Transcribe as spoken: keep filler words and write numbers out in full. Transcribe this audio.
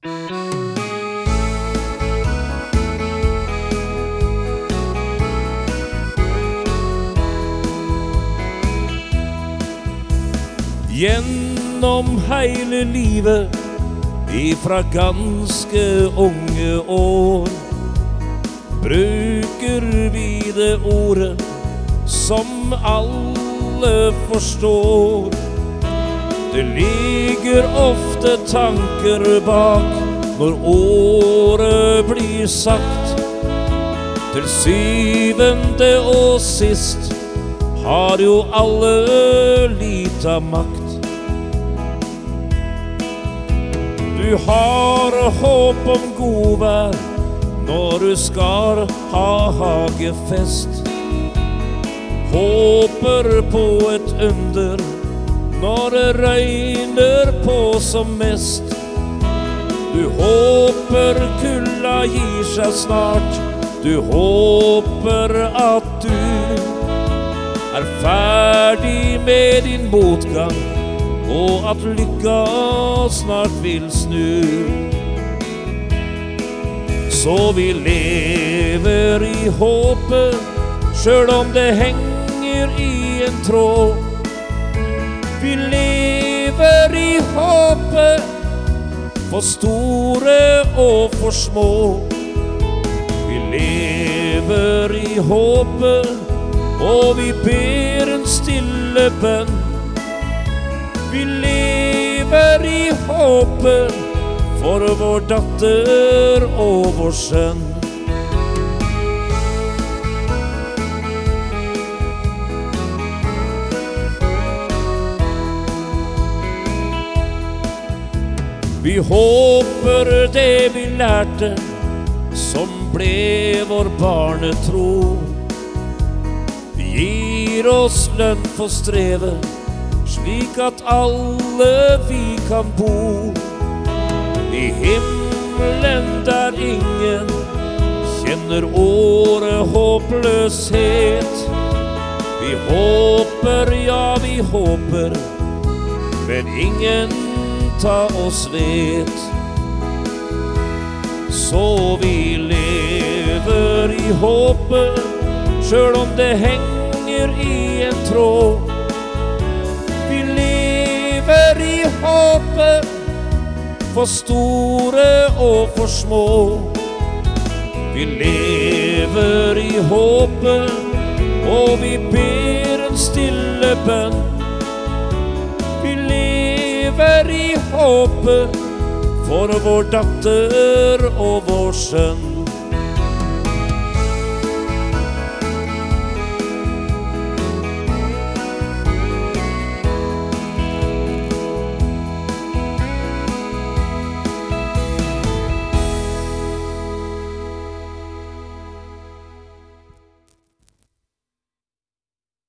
Gjennom hele livet, ifra ganske unge år, bruker vi det ordet som alle forstår. Det ligger ofte tanker bak når ordet blir sagt. Til syvende og sist har jo alle lite makt. Du har håp om godvær når du skal ha hagefest. Håper på et under når det regner på som mest. Du håper kulda gir seg snart. Du håper at du er ferdig med din motgang, og at lykka snart vil snu. Så vi lever i håpet, selv om det henger i en tråd. Vi lever i håpet, for store og for små. Vi lever i håpet, og vi ber en stille bønn. Vi lever i håpet for vår datter og vår sønn. Vi håper det vi lærte, som ble vår barnetro, gir oss lønn for strevet, slik at alle vi kan bo. I himmelen der ingen kjenner året håpløshet. Vi håper, ja vi håper, men ingen ta oss vet. Så vi lever i håpet, selv om det henger i en tråd. Vi lever i håpet, for store og for små. Vi lever i håpet, og vi ber en stille bønn. Vi lever i håpet, for vår datter og vår sønn.